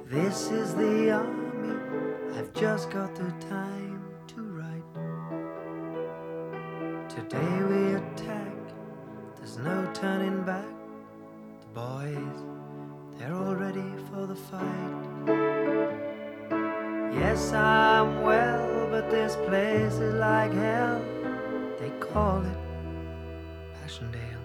This is the army, I've just got the time to write. Today we attack, there's no turning back. The boys, they're all ready for the fight. Yes, I'm well, but this place is like hell. They call it Passchendaele.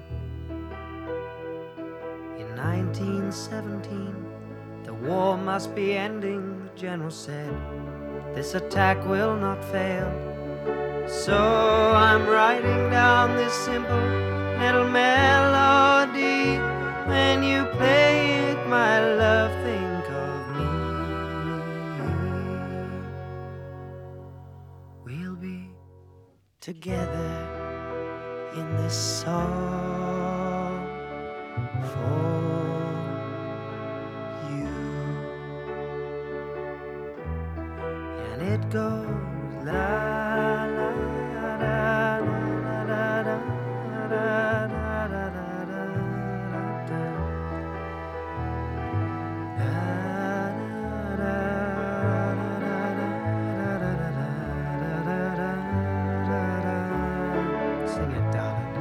In 1917, the war must be ending, the general said. This attack will not fail. So I'm writing down this simple little melody. When you play it, my love, think of me. We'll be together in this song for you. And it goes la la la la la la la la la la la. Sing it, darling.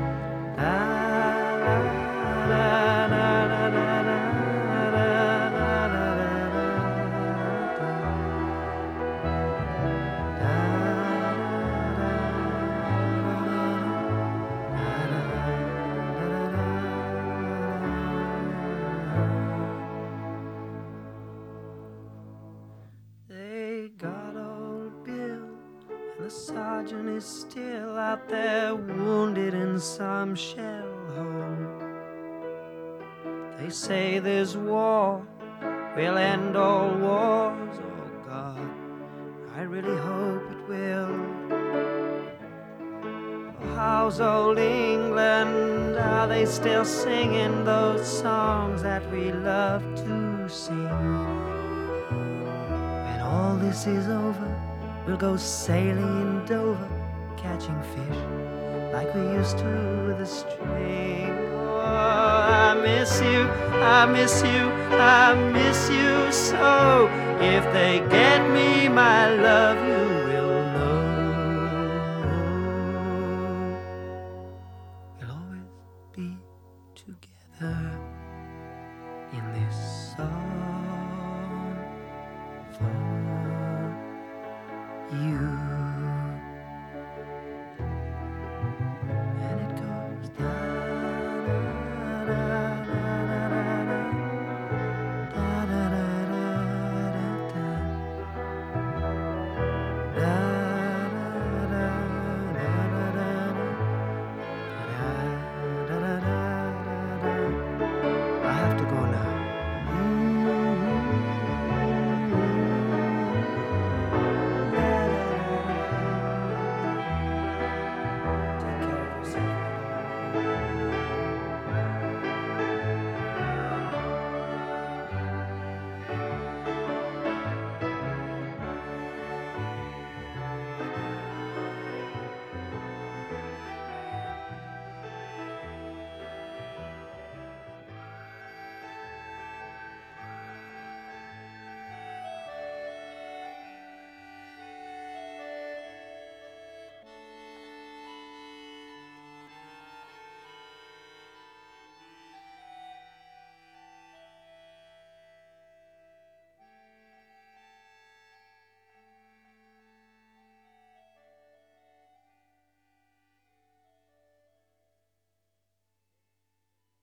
They got old Bill, and the sergeant is still out there, wounded in some shell hole. They say this war will end all wars. Oh God, I really hope it will. How's old England? Are they still singing those songs that we love to sing? When all this is over, we'll go sailing in Dover, catching fish like we used to with a string. Oh, I miss you, I miss you, I miss you so. If they get me, my love, you will